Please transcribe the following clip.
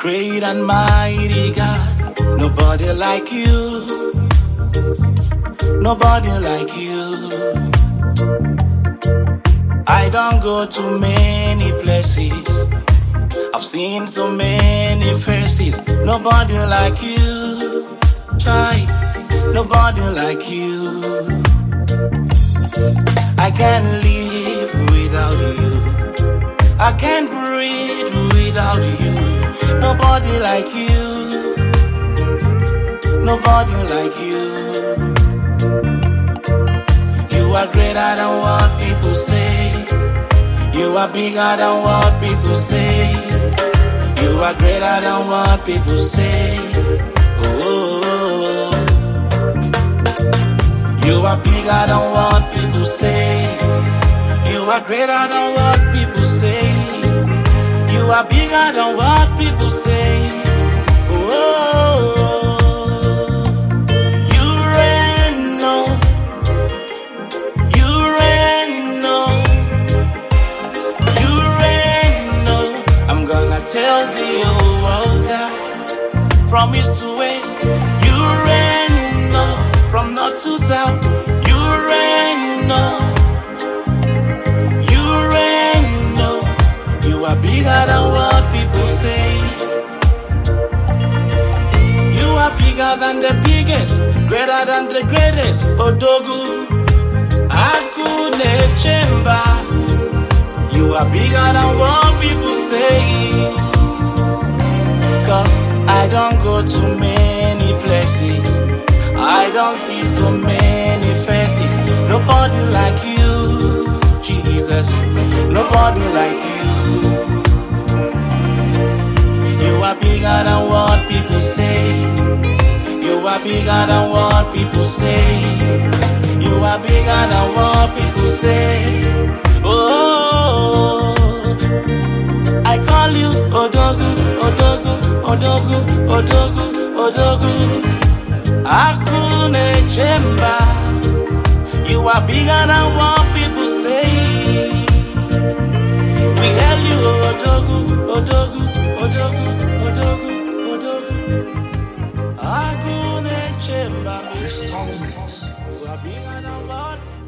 Great and mighty God, nobody like you, nobody like you. I don't go to many places, I've seen so many faces. Nobody like you, try, nobody like you. I can't live without you, I can't breathe without you. Nobody like you, nobody like you. You are greater than what people say, you are bigger than what people say, you are greater than what people say. Oh, you are bigger than what people say, you are greater than what people say, you are bigger than what people say. Oh, you reign, no, you reign, no, you reign, no. I'm gonna tell the whole world that from east to west, you reign, no, from north to south, you reign, no, you reign, no. You are bigger than what people say, you are bigger than the biggest, greater than the greatest. Odogu, Akune Chemba. You are bigger than what people say, 'cause I don't go to many places, I don't see so many faces. Nobody like you, Jesus, nobody like you. You are bigger than what people say, you are bigger than what people say, you are bigger than what people say. Oh, I call you Odogu, Odogu, Odogu, Odogu, Odogu, Akune Chemba. You are bigger than what people say. We hail you, Odogu, Odogu, Odogu, Odogu, Odogu. Akune Chemba. You are bigger than what